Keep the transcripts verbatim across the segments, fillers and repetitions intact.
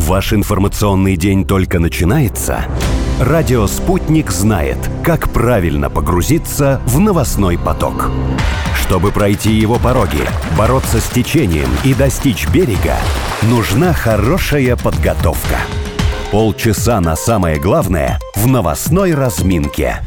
Ваш информационный день только начинается? Радио «Спутник» знает, как правильно погрузиться в новостной поток. Чтобы пройти его пороги, бороться с течением и достичь берега, нужна хорошая подготовка. Полчаса на самое главное в новостной разминке.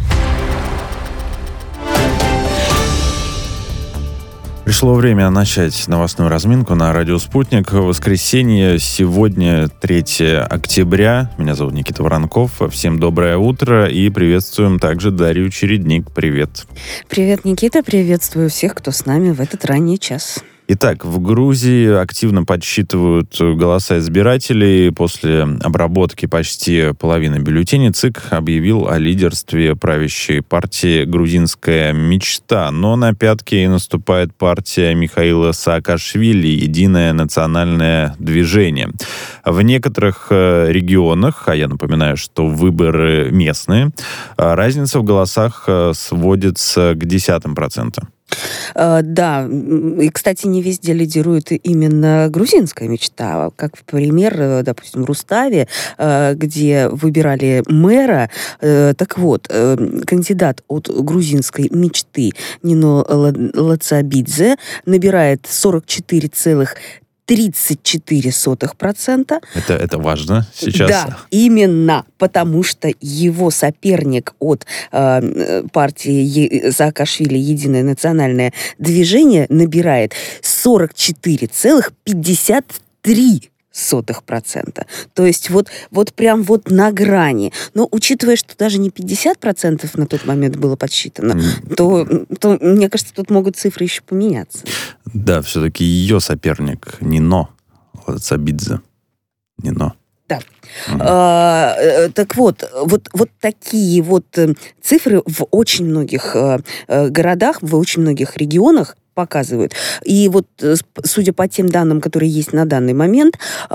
Пришло время начать новостную разминку на радио «Спутник». Воскресенье, сегодня третьего октября. Меня зовут Никита Воронков. Всем доброе утро и приветствуем также Дарью Чередник. Привет. Привет, Никита. Приветствую всех, кто с нами в этот ранний час. Итак, в Грузии активно подсчитывают голоса избирателей. После обработки почти половины бюллетеней ЦИК объявил о лидерстве правящей партии «Грузинская мечта». Но на пятки наступает партия Михаила Саакашвили «Единое национальное движение». В некоторых регионах, а я напоминаю, что выборы местные, разница в голосах сводится к десятым процентам. Uh, да, и, кстати, не везде лидирует именно грузинская мечта. Как пример, допустим, в Руставе, где выбирали мэра. Так вот, кандидат от грузинской мечты Нино Лацабидзе набирает сорок четыре целых тридцать четыре сотых процента. Это, это важно сейчас. Да, именно потому что его соперник от э, партии Саакашвили «Единое национальное движение» набирает сорок четыре целых пятьдесят три сотых процента. То есть вот, вот прям вот на грани. Но учитывая, что даже не пятьдесят процентов на тот момент было подсчитано, mm. то, то, мне кажется, тут могут цифры еще поменяться. Да, все-таки ее соперник Нино Лацабидзе. Нино. Да. Mm-hmm. А, так вот, вот, вот такие вот цифры в очень многих городах, в очень многих регионах показывают. И вот, судя по тем данным, которые есть на данный момент,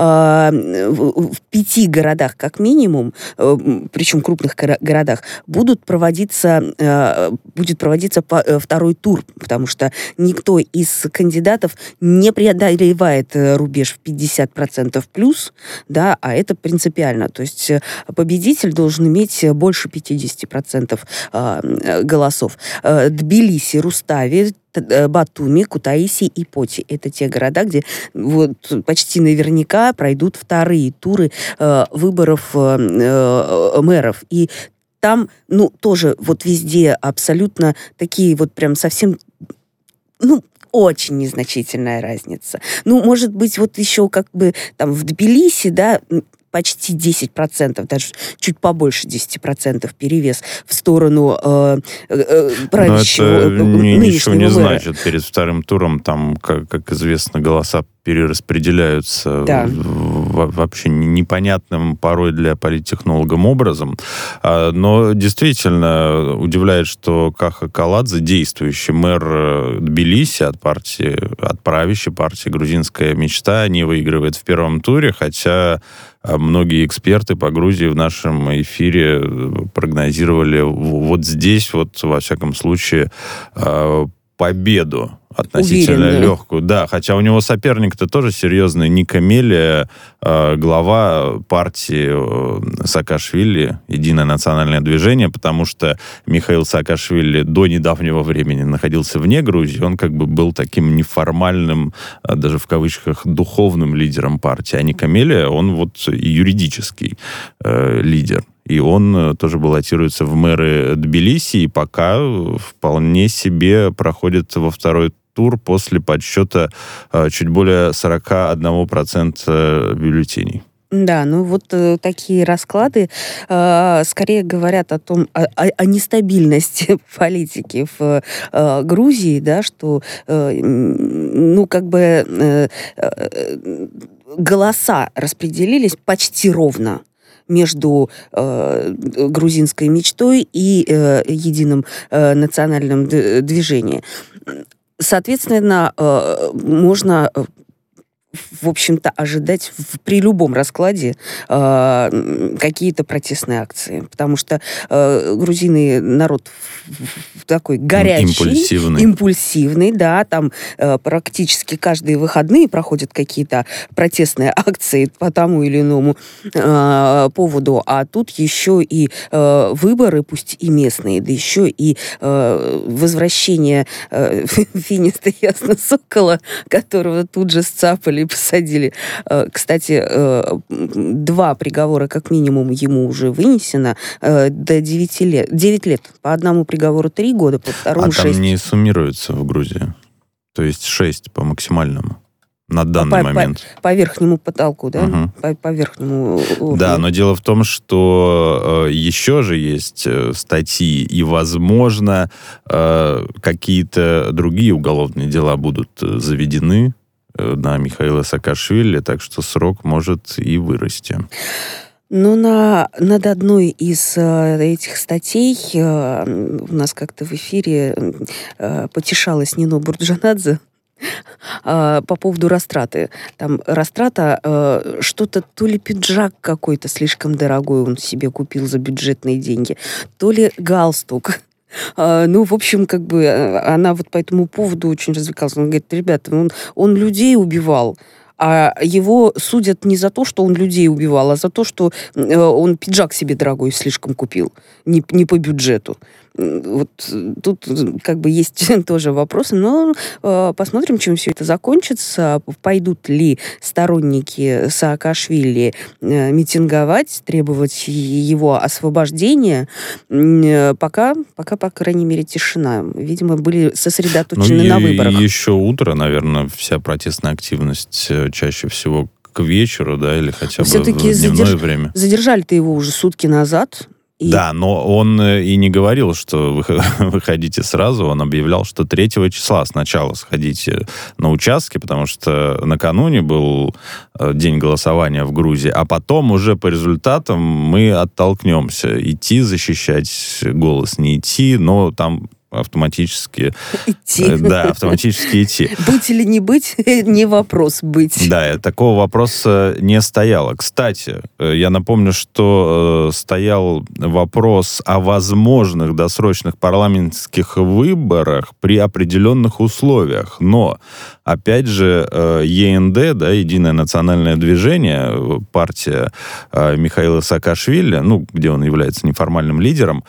в пяти городах, как минимум, причем крупных городах, будут проводиться, будет проводиться второй тур, потому что никто из кандидатов не преодолевает рубеж в пятьдесят процентов плюс, да, а это принципиально. То есть победитель должен иметь больше пятьдесят процентов голосов. Тбилиси, Рустави, Батуми, Кутаиси и Поти. Это те города, где вот почти наверняка пройдут вторые туры э, выборов э, мэров. И там, ну, тоже вот везде абсолютно такие вот прям совсем, ну, очень незначительная разница. Ну, может быть, вот еще как бы там в Тбилиси, да, почти десять процентов, даже чуть побольше десять процентов перевес в сторону э, э, правящего Но это ничего не мэра. Значит. Перед вторым туром там, как, как известно, голоса перераспределяются да. вообще непонятным порой для политтехнологов образом. Но действительно удивляет, что Каха Каладзе, действующий мэр Тбилиси от партии, от правящей партии «Грузинская мечта», не выигрывает в первом туре, хотя многие эксперты по Грузии в нашем эфире прогнозировали вот здесь, вот во всяком случае, победу относительно Уверенную. легкую. Да, хотя у него соперник-то тоже серьезный. Ника Мелия, э, глава партии э, Саакашвили, «Единое национальное движение», потому что Михаил Саакашвили до недавнего времени находился вне Грузии. Он как бы был таким неформальным, э, даже в кавычках, духовным лидером партии. А Ника Мелия, он вот юридический э, лидер. И он тоже баллотируется в мэры Тбилиси, и пока вполне себе проходит во второй тур после подсчета э, чуть более сорок один процент бюллетеней. Да, ну вот э, такие расклады э, скорее говорят о том, о, о, о нестабильности политики в э, Грузии, да, что, э, ну, как бы э, э, голоса распределились почти ровно между э, грузинской мечтой и э, единым э, национальным д- движением. Соответственно, э, можно в общем-то, ожидать в, при любом раскладе э, какие-то протестные акции. Потому что э, грузины народ такой горячий, импульсивный, импульсивный да, там э, практически каждые выходные проходят какие-то протестные акции по тому или иному э, поводу, а тут еще и э, выборы, пусть и местные, да еще и э, возвращение э, Финиста Ясно Сокола, которого тут же сцапали и посадили. Э, кстати, э, два приговора как минимум ему уже вынесено э, до девяти лет. девять лет. По одному приговору три года, по второму шесть. А там не суммируется в Грузии? То есть шесть по максимальному на данный по, момент? По, по верхнему потолку, да? Угу. По, по верхнему уровню. Да, но дело в том, что э, еще же есть э, статьи, и, возможно, э, какие-то другие уголовные дела будут заведены э, на Михаила Саакашвили, так что срок может и вырасти. Ну, на, над одной из э, этих статей э, у нас как-то в эфире э, потешалась Нино Бурджанадзе э, по поводу растраты. Там растрата, э, что-то, то ли пиджак какой-то слишком дорогой он себе купил за бюджетные деньги, то ли галстук. Uh, ну, в общем, как бы она вот по этому поводу очень развлекалась. Она говорит, ребята, он, он людей убивал, а его судят не за то, что он людей убивал, а за то, что э, он пиджак себе дорогой слишком купил, не, не по бюджету. Вот тут как бы есть тоже вопросы, но э, посмотрим, чем все это закончится. Пойдут ли сторонники Саакашвили э, митинговать, требовать его освобождения? Э, пока, пока, по крайней мере, тишина. Видимо, были сосредоточены ну, на и, выборах. И еще утро, наверное, вся протестная активность чаще всего к вечеру, да, или хотя бы все-таки в дневное задерж... время. Задержали-то его уже сутки назад. И... Да, но он и не говорил, что вы выходите сразу, он объявлял, что третьего числа сначала сходите на участки, потому что накануне был день голосования в Грузии, а потом уже по результатам мы оттолкнемся. Идти защищать голос, не идти, но там автоматически... Идти. Да, автоматически идти. Быть или не быть, не вопрос быть. Да, такого вопроса не стояло. Кстати, я напомню, что стоял вопрос о возможных досрочных парламентских выборах при определенных условиях. Но, опять же, ЕНД, да, Единое национальное движение, партия Михаила Саакашвили, ну, где он является неформальным лидером...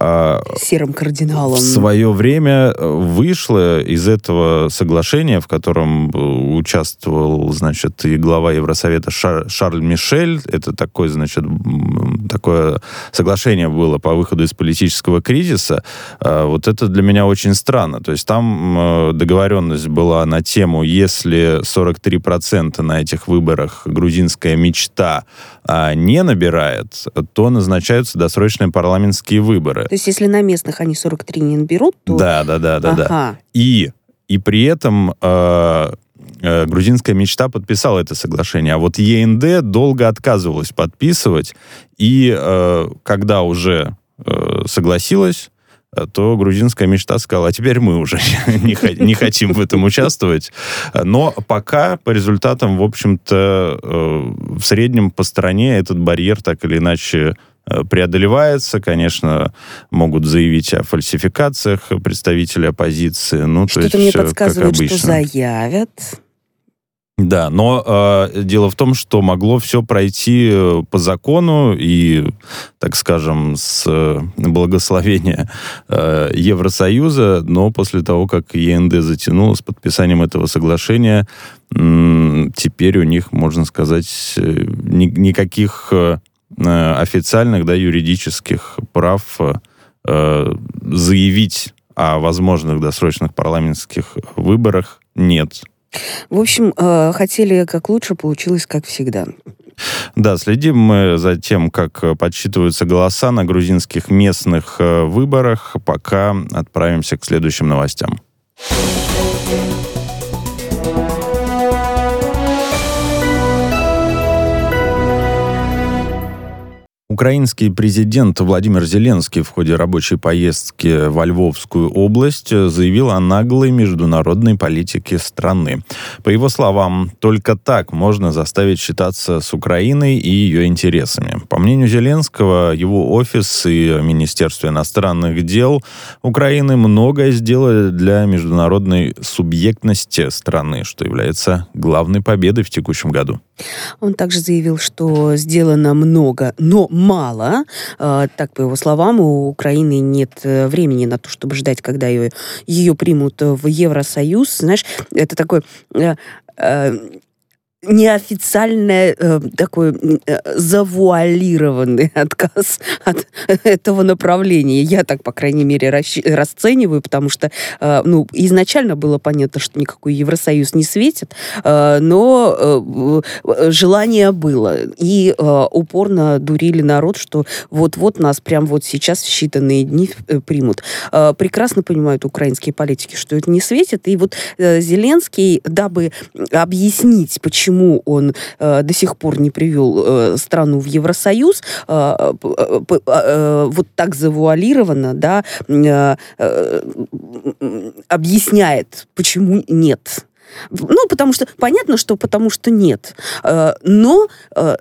Серым кардиналом. В свое время вышло из этого соглашения, в котором участвовал, значит, и глава Евросовета Шар, Шарль Мишель. Это такое, значит, такое соглашение было по выходу из политического кризиса. Вот это для меня очень странно. То есть там договоренность была на тему, если сорок три процента на этих выборах грузинская мечта не набирает, то назначаются досрочные парламентские выборы. То есть если на местных они сорок три не наберут, то... Да, да, да, да, ага. да. И, и при этом э, э, грузинская мечта подписала это соглашение, а вот ЕНД долго отказывалась подписывать, и э, когда уже э, согласилась, то грузинская мечта сказала, а теперь мы уже не, не хотим в этом участвовать. Но пока по результатам, в общем-то, в среднем по стране этот барьер так или иначе преодолевается. Конечно, могут заявить о фальсификациях представители оппозиции. Ну, Что-то то мне есть, подсказывает, как обычно. что заявят. Да, но э, дело в том, что могло все пройти по закону и, так скажем, с благословения э, Евросоюза, но после того, как ЕНД затянуло с подписанием этого соглашения, э, теперь у них, можно сказать, ни, никаких э, официальных, да, юридических прав э, заявить о возможных досрочных парламентских выборах нет. В общем, э, хотели как лучше, получилось как всегда. Да, следим мы за тем, как подсчитываются голоса на грузинских местных выборах, пока отправимся к следующим новостям. Украинский президент Владимир Зеленский в ходе рабочей поездки во Львовскую область заявил о наглой международной политике страны. По его словам, только так можно заставить считаться с Украиной и ее интересами. По мнению Зеленского, его офис и Министерство иностранных дел Украины многое сделали для международной субъектности страны, что является главной победой в текущем году. Он также заявил, что сделано много, но мало. Так, по его словам, у Украины нет времени на то, чтобы ждать, когда ее, ее примут в Евросоюз. Знаешь, это такой... неофициальный, э, такой э, завуалированный отказ от этого направления. Я так, по крайней мере, расщ... расцениваю, потому что э, ну, изначально было понятно, что никакой Евросоюз не светит, э, но э, желание было. И э, упорно дурили народ, что вот-вот нас прямо вот сейчас в считанные дни примут. Э, прекрасно понимают украинские политики, что это не светит. И вот э, Зеленский, дабы объяснить, почему он э, до сих пор не привел э, страну в Евросоюз, э, э, э, вот так завуалированно, да, э, э, объясняет, почему нет. Ну, потому что, понятно, что потому что нет. Э, но... Э,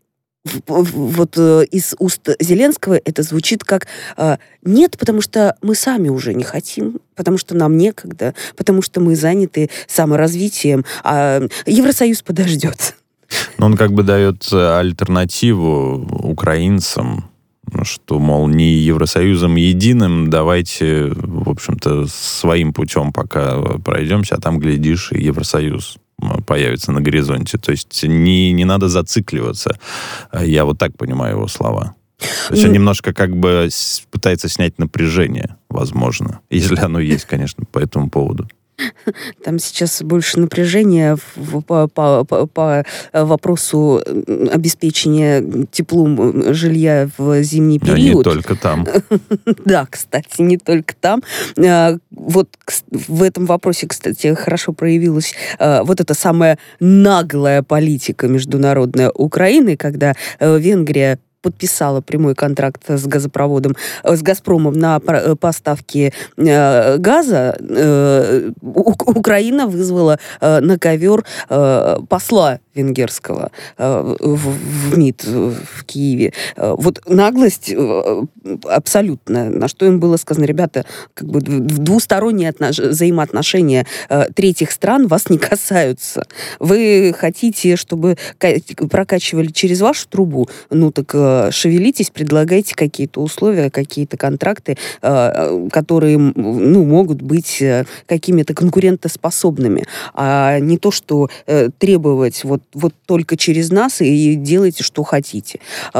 Вот из уст Зеленского это звучит как «нет, потому что мы сами уже не хотим, потому что нам некогда, потому что мы заняты саморазвитием, а Евросоюз подождет». Но он как бы дает альтернативу украинцам, что, мол, не Евросоюзом единым, давайте, в общем-то, своим путем пока пройдемся, а там, глядишь, и Евросоюз появится на горизонте. То есть не, не надо зацикливаться. Я вот так понимаю его слова. То есть он немножко как бы пытается снять напряжение, возможно. Если оно есть, конечно, по этому поводу. Там сейчас больше напряжения в, по, по, по, по вопросу обеспечения теплом жилья в зимний период. Но не только там. Да, кстати, не только там. Вот в этом вопросе, кстати, хорошо проявилась вот эта самая наглая политика международная Украины, когда Венгрия подписала прямой контракт с газопроводом, с «Газпромом» на поставки э, газа, э, Украина вызвала э, на ковер э, посла венгерского э, в, в МИД в Киеве. Э, вот наглость э, абсолютная. На что им было сказано: ребята, как бы двусторонние отнош... взаимоотношения э, третьих стран вас не касаются. Вы хотите, чтобы прокачивали через вашу трубу? Ну так э, шевелитесь, предлагайте какие-то условия, какие-то контракты, э, которые ну, могут быть э, какими-то конкурентоспособными, а не то, что э, требовать вот вот только через нас и делайте, что хотите.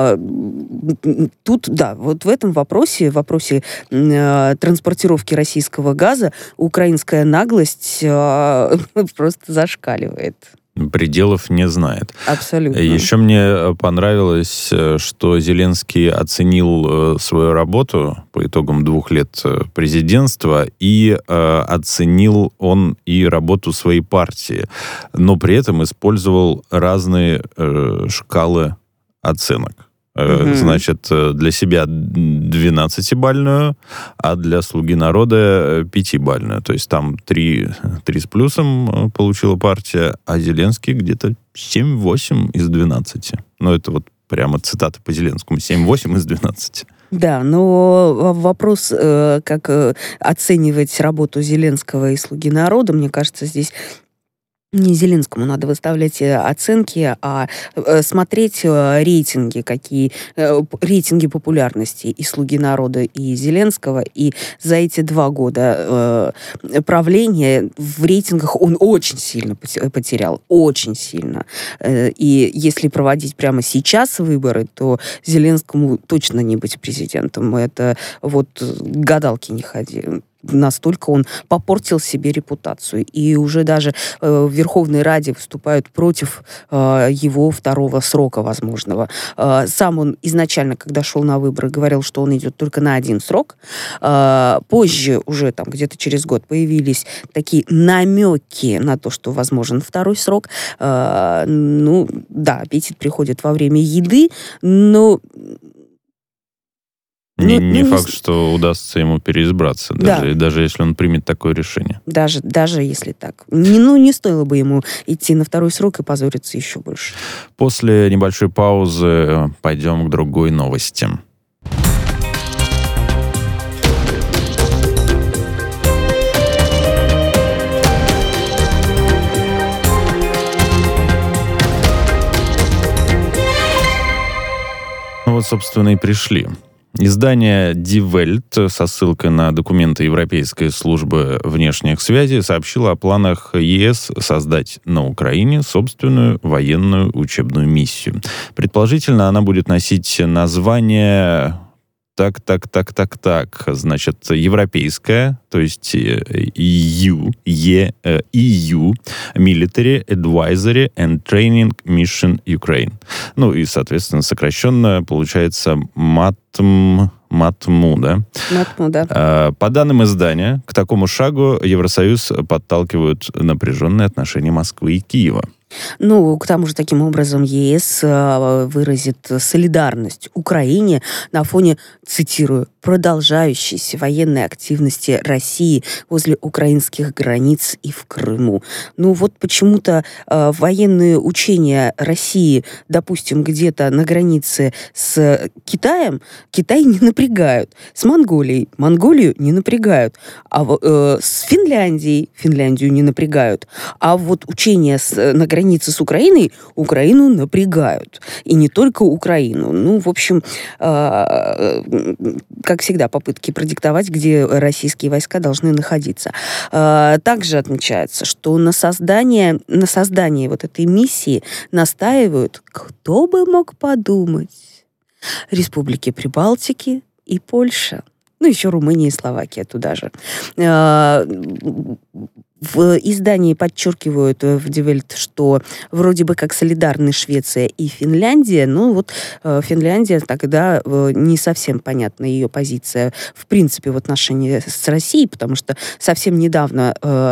Тут, да, вот в этом вопросе, в вопросе транспортировки российского газа, украинская наглость просто зашкаливает. Пределов не знает. Абсолютно. Еще мне понравилось, что Зеленский оценил свою работу по итогам двух лет президентства, и э, оценил он и работу своей партии, но при этом использовал разные э, шкалы оценок. Mm-hmm. Значит, для себя двенадцатибалльную, а для «Слуги народа» пятибалльную. То есть там три, три с плюсом получила партия, а Зеленский где-то семь-восемь из двенадцати. Ну, это вот прямо цитата по Зеленскому. семь-восемь из двенадцати. Да, но вопрос, как оценивать работу Зеленского и «Слуги народа», мне кажется, здесь... Не Зеленскому надо выставлять оценки, а смотреть рейтинги, какие рейтинги популярности и «Слуги народа», и Зеленского. И за эти два года э, правления в рейтингах он очень сильно потерял. Очень сильно. И если проводить прямо сейчас выборы, то Зеленскому точно не быть президентом. Это вот гадалки не ходи. Настолько он попортил себе репутацию. И уже даже э, в Верховной Раде выступают против э, его второго срока возможного. Э, сам он изначально, когда шел на выборы, говорил, что он идет только на один срок. Э, позже, уже там где-то через год, появились такие намеки на то, что возможен второй срок. Э, ну, да, аппетит приходит во время еды, но... Не, ну, не ну, факт, не... что удастся ему переизбраться, да. даже, даже если он примет такое решение. Даже, даже если так. Не, ну, не стоило бы ему идти на второй срок и позориться еще больше. После небольшой паузы пойдем к другой новости. Ну вот, собственно, и пришли. Издание Die Welt со ссылкой на документы Европейской службы внешних связей сообщило о планах ЕС создать на Украине собственную военную учебную миссию. Предположительно, она будет носить название... Так, так, так, так, так. Значит, европейская, то есть и ю, е, и ю, Military Advisory and Training Mission Ukraine. Ну и, соответственно, сокращенно получается МАТМ, МАТМУ, да? МАТМУ, да. По данным издания, к такому шагу Евросоюз подталкивают напряженные отношения Москвы и Киева. Ну, к тому же, таким образом, ЕС выразит солидарность Украине на фоне, цитирую, продолжающейся военной активности России возле украинских границ и в Крыму. Ну, вот почему-то э, военные учения России, допустим, где-то на границе с Китаем, Китай не напрягают. С Монголией Монголию не напрягают. А э, с Финляндией Финляндию не напрягают. А вот учения с, на границе с Украиной Украину напрягают. И не только Украину. Ну, в общем, э, как всегда, попытки продиктовать, где российские войска должны находиться. Э, также отмечается, что на создание, на создание вот этой миссии настаивают, кто бы мог подумать, республики Прибалтики и Польша. Ну, еще Румыния и Словакия туда же. В издании подчеркивают в Die Welt, что вроде бы как солидарны Швеция и Финляндия, но вот Финляндия тогда не совсем понятна ее позиция в принципе в отношении с Россией, потому что совсем недавно,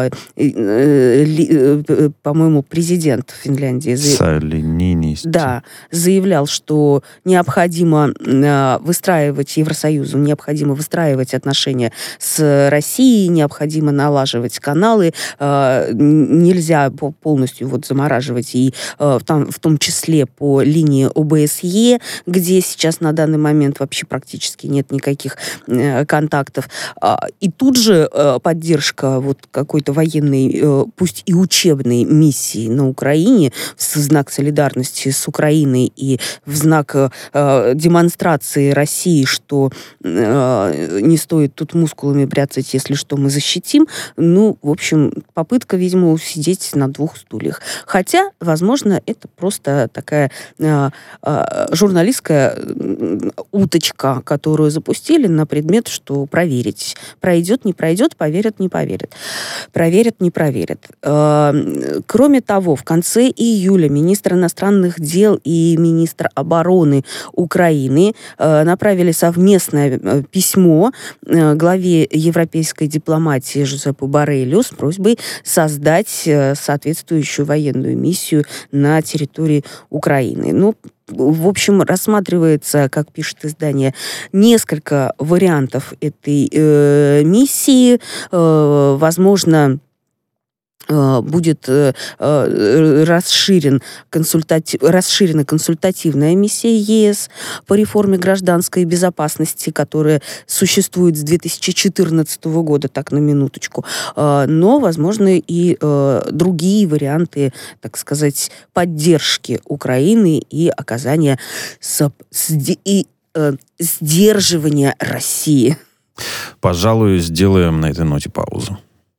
по-моему, президент Финляндии Салининис. Да, заявлял, что необходимо выстраивать Евросоюзу, необходимо выстраивать отношения с Россией, необходимо налаживать каналы, нельзя полностью вот замораживать и там, в том числе по линии О Бэ С Е, где сейчас на данный момент вообще практически нет никаких контактов. И тут же поддержка вот какой-то военной, пусть и учебной миссии на Украине в знак солидарности с Украиной и в знак демонстрации России, что не стоит тут мускулами бряцать, если что, мы защитим. Ну, в общем, попытка, видимо, усидеть на двух стульях. Хотя, возможно, это просто такая э, э, журналистская уточка, которую запустили на предмет, что проверить. Пройдет, не пройдет, поверят, не поверят. Проверят, не проверят. Э, кроме того, в конце июля министр иностранных дел и министр обороны Украины э, направили совместное письмо э, главе европейской дипломатии Жозепу Борреллю с просьбой создать соответствующую военную миссию на территории Украины. Ну, в общем, рассматривается, как пишет издание, несколько вариантов этой э, миссии. Э, возможно, будет расширен консультати... расширена консультативная миссия ЕС по реформе гражданской безопасности, которая существует с две тысячи четырнадцатого года, так на минуточку. Но, возможно, и другие варианты, так сказать, поддержки Украины и оказания и сдерживания России. Пожалуй, сделаем на этой ноте паузу.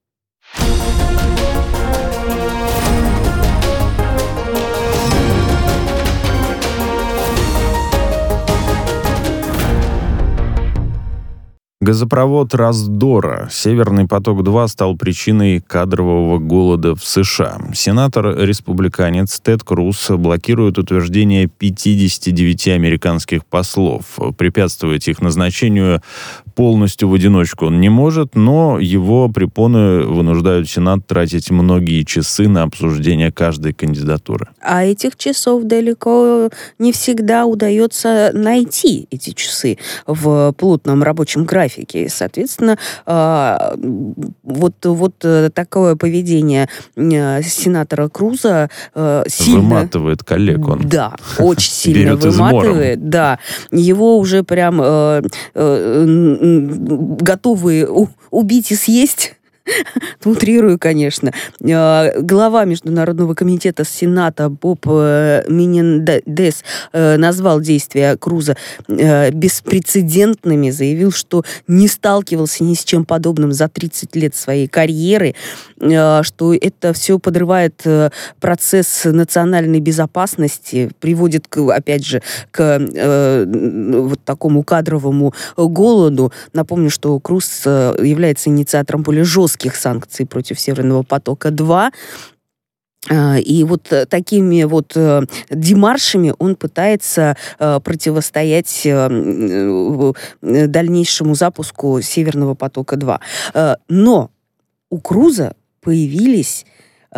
Газопровод Раздора «Северный поток-два» стал причиной кадрового голода в США. Сенатор-республиканец Тед Круз блокирует утверждение пятидесяти девяти американских послов. Препятствовать их назначению полностью в одиночку он не может, но его препоны вынуждают Сенат тратить многие часы на обсуждение каждой кандидатуры. А этих часов далеко не всегда удается найти, эти часы, в плотном рабочем графике. Соответственно, вот, вот такое поведение сенатора Круза сильно... Выматывает коллег он. Да, очень сильно выматывает. Да. Его уже прям э, э, готовы убить и съесть. Утрирую, конечно. Глава Международного комитета Сената Боб Менендес назвал действия Круза беспрецедентными, заявил, что не сталкивался ни с чем подобным за тридцать лет своей карьеры, что это все подрывает процесс национальной безопасности, приводит, опять же, к вот такому кадровому голоду. Напомню, что Круз является инициатором более жестких санкций против Северного потока-два. И вот такими вот демаршами он пытается противостоять дальнейшему запуску Северного потока-два. Но у Круза появились...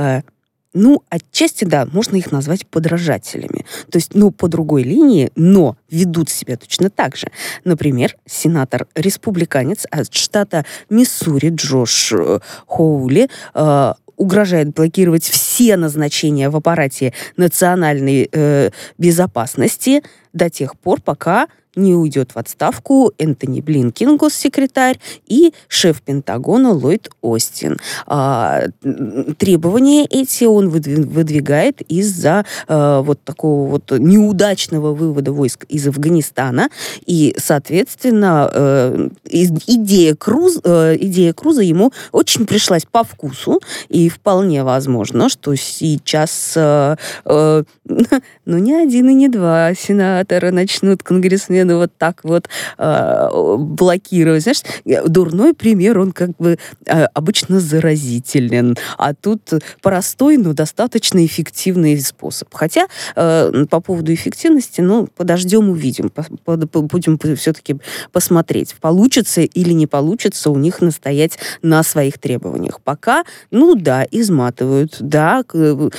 Ну, отчасти, да, можно их назвать подражателями. То есть, ну, по другой линии, но ведут себя точно так же. Например, сенатор-республиканец от штата Миссури Джош Хоули э, угрожает блокировать все назначения в аппарате национальной э, безопасности до тех пор, пока не уйдет в отставку Энтони Блинкен, госсекретарь, и шеф Пентагона Ллойд Остин. А, требования эти он выдвигает из-за а, вот такого вот неудачного вывода войск из Афганистана. И, соответственно, э, идея, Круз, э, идея Круза ему очень пришлась по вкусу, и вполне возможно, что сейчас э, э, ну, не один и не два сенатора начнут конгрессмены вот так вот э, блокировать. Знаешь, дурной пример, он как бы э, обычно заразителен, а тут простой, но достаточно эффективный способ. Хотя э, по поводу эффективности, ну, подождем, увидим. По, по, будем все-таки посмотреть, получится или не получится у них настоять на своих требованиях. Пока, ну да, изматывают, да. Э,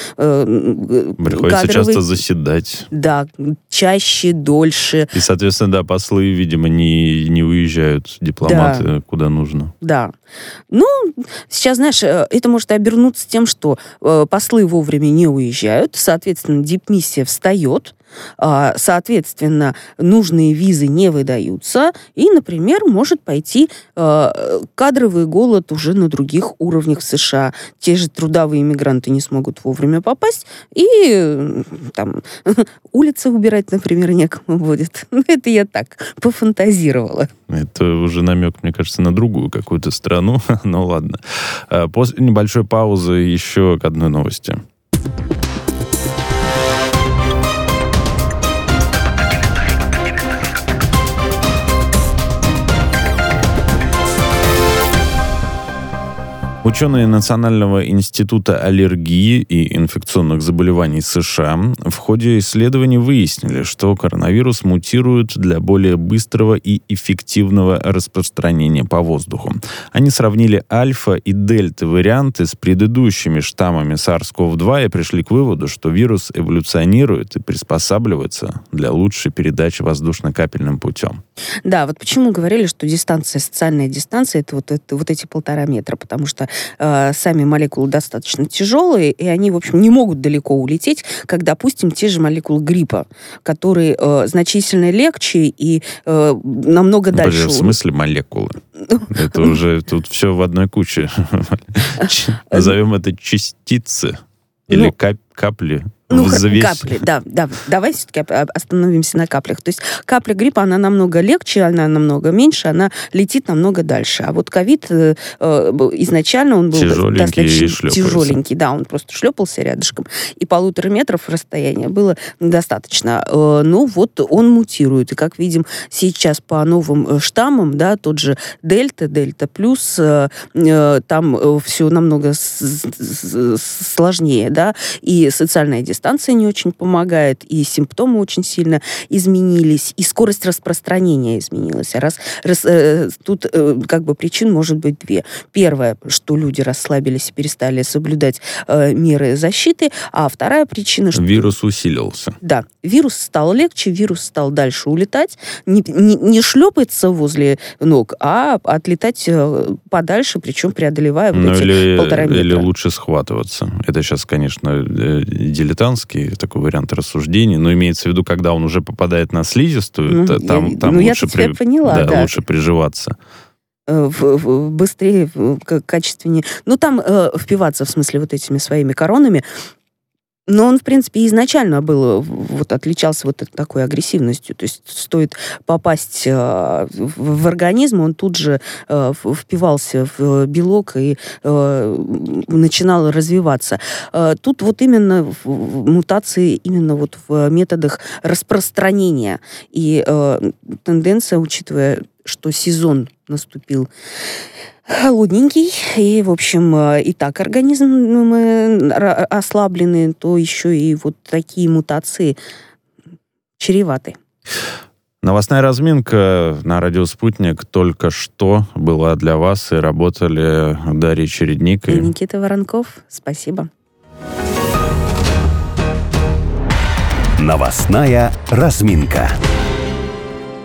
э, Приходится кадровый, часто заседать. Да, чаще, дольше. И, соответственно, да, послы, видимо, не, не уезжают, дипломаты, да, куда нужно. Да. Ну, сейчас, знаешь, это может обернуться тем, что э, послы вовремя не уезжают, соответственно, дипмиссия встает, э, соответственно, нужные визы не выдаются, и, например, может пойти э, кадровый голод уже на других уровнях в США. Те же трудовые мигранты не смогут вовремя попасть, и э, там улицы убирать, например, некому будет. Это я так пофантазировала. Это уже намек, мне кажется, на другую какую-то страну. Ну ладно. После небольшой паузы еще к одной новости. Ученые Национального института аллергии и инфекционных заболеваний США в ходе исследований выяснили, что коронавирус мутирует для более быстрого и эффективного распространения по воздуху. Они сравнили альфа и дельта варианты с предыдущими штаммами сарс ков два и пришли к выводу, что вирус эволюционирует и приспосабливается для лучшей передачи воздушно-капельным путем. Да, вот почему говорили, что дистанция, социальная дистанция, это вот, это, вот эти полтора метра, потому что э, сами молекулы достаточно тяжелые, и они, в общем, не могут далеко улететь, как, допустим, те же молекулы гриппа, которые э, значительно легче и э, намного дальше. В смысле молекулы? Это уже тут все в одной куче. Назовем это частицы или капли. Ну, капли, да, да. Давай все-таки остановимся на каплях. То есть капля гриппа, она намного легче, она намного меньше, она летит намного дальше. А вот ковид э, изначально он был достаточно тяжеленький. Да, он просто шлепался рядышком. И полутора метров расстояния было достаточно. Э, ну, вот он мутирует. И, как видим, сейчас по новым штаммам, да, тот же дельта, дельта плюс, э, э, там э, все намного с- с- сложнее, да, и социальная дистанция дистанция не очень помогает, и симптомы очень сильно изменились, и скорость распространения изменилась. А раз, раз э, тут э, как бы причин может быть две. Первое, что люди расслабились и перестали соблюдать э, меры защиты, а вторая причина, что... Вирус усилился. Да, вирус стал легче, вирус стал дальше улетать, не, не, не шлепается возле ног, а отлетать э, подальше, причем преодолевая вот ну, эти или, полтора метра. Или лучше схватываться. Это сейчас, конечно, дилетантский такой вариант рассуждений, но имеется в виду, когда он уже попадает на слизистую, ну, там, я, там ну, лучше, я при... поняла, да, да. лучше приживаться. В, в, быстрее, в, качественнее. Ну, там э, впиваться, в смысле, вот этими своими коронами. Но он, в принципе, изначально был, вот, отличался вот такой агрессивностью. То есть стоит попасть э, в, в организм, он тут же э, впивался в белок и э, начинал развиваться. Э, тут вот именно в, в мутации, именно вот в методах распространения. И э, тенденция, учитывая, что сезон наступил холодненький, и, в общем, и так организм мы ослаблены, то еще и вот такие мутации чреваты. Новостная разминка на радио «Спутник» только что была для вас, и работали Дарья Чередник и... и Никита Воронков. Спасибо. Новостная разминка.